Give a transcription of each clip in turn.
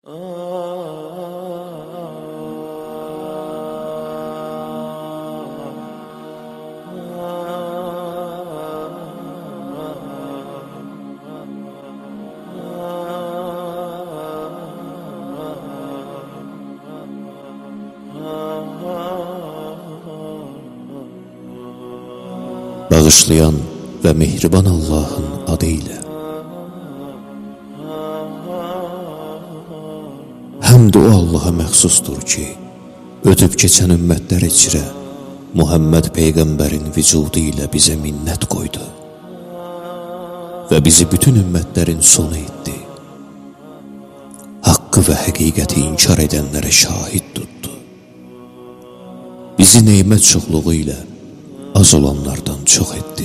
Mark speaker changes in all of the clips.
Speaker 1: Bağışlayan ve mehriban Allah'ın adıyla. Həmd o Allaha məxsusdur ki, ötüb keçən ümmətlər içrə Muhammed Peyğəmbərin vücudu ilə bizə minnət qoydu və bizi bütün ümmətlərin sonu etdi. Haqqı və həqiqəti inkar edənlərə şahid tutdu. Bizi neymət çoxluğu ilə az olanlardan çox etdi.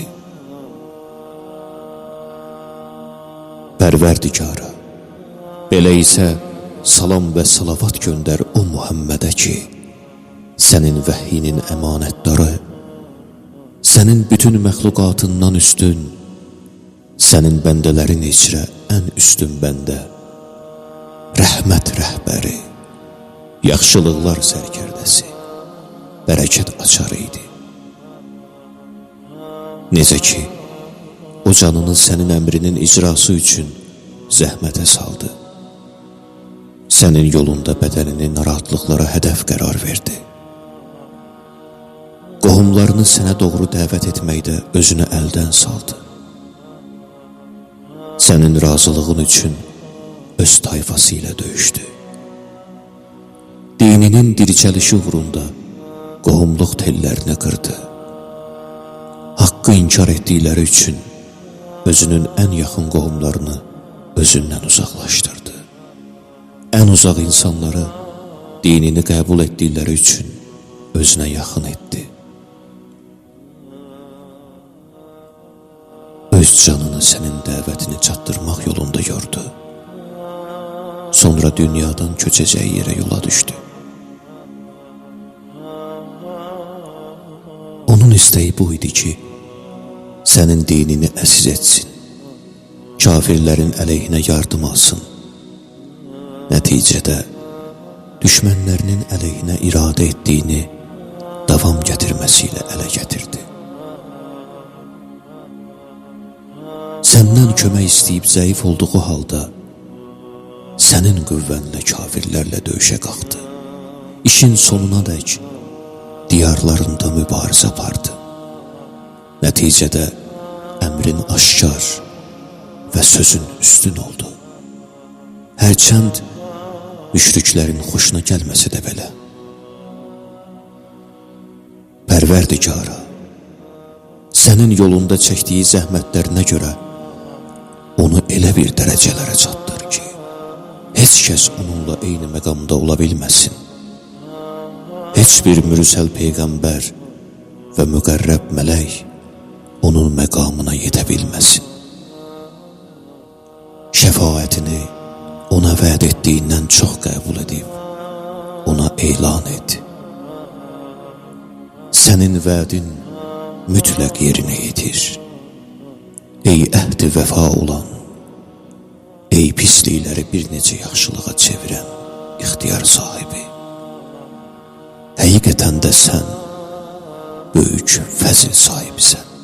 Speaker 1: Pərverdigara, belə isə salam və salavat göndər o Muhammedə ki, sənin vəhyinin əmanətdarı, sənin bütün məxluqatından üstün, sənin bəndələrin içrə ən üstün bəndə, rəhmət rəhbəri, yaxşılıqlar sərkərdəsi, bərəkət açarı idi. Necə ki, o canını sənin əmrinin icrası üçün zəhmətə saldı. Sənin yolunda bədənini narahatlıqlara hədəf qərar verdi. Qohumlarını sənə doğru dəvət etməkdə özünü əldən saldı. Sənin razılığın üçün öz tayfası ilə döyüşdü. Dininin dirçəlişi uğrunda qohumluq tellərini qırdı. Haqqı inkar etdikləri üçün özünün ən yaxın qohumlarını özündən uzaqlaşdırdı. Ən uzaq insanları dinini qəbul etdikləri üçün özünə yaxın etdi. Öz canını sənin dəvətini çatdırmaq yolunda yordu. Sonra dünyadan köçəcəyi yerə yola düşdü. Onun istəyi bu idi ki, sənin dinini əziz etsin, kafirlərin əleyhinə yardım alsın. Nəticədə düşmənlərinin əleyhinə iradə etdiyini davam gətirməsilə ələ gətirdi. Səndən kömək istəyib zəif olduğu halda sənin qüvvənlə kafirlərlə döyüşə qalxdı. İşin sonuna dək diyarlarında mübarizə apardı. Nəticədə əmrin aşkar və sözün üstün oldu. Hərçənd müşriklərin xoşuna gəlməsə də belə. Pərverdigara, sənin yolunda çəkdiyi zəhmətlərinə görə onu elə bir dərəcələrə çatdır ki, heç kəs onunla eyni məqamda ola bilməsin. Heç bir mürsəl peyğəmbər və müqərrəb mələk onun məqamına yedə bilməsin. Şəfaətini ona vəd etdiyindən çox qəbul edib, ona elan et. Sənin vədin mütləq yerinə yetir. Ey əhd-i vəfa olan, ey pislikləri bir necə yaxşılığa çevirən ixtiyar sahibi. Həqiqətən də sən böyük fəzil sahibisən.